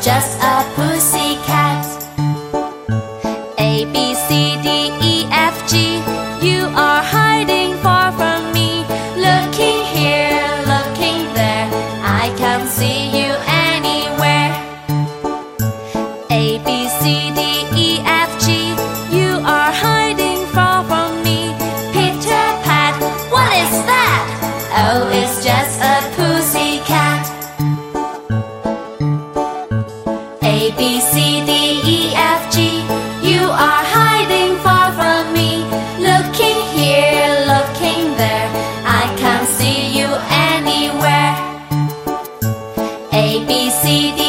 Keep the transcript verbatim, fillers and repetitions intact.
just a pussycat. A, B, C, D, E, F, G, you are hiding far from me. Looking here, looking there, I can't see you anywhere. A, B, C, D, E, F, G, you are hiding far from me. Peter Pat, what is that? Oh, it's just a pussycat. A, B, C, D, E, F, G, you are hiding far from me. Looking here, looking there, I can't see you anywhere. A, B, C, D,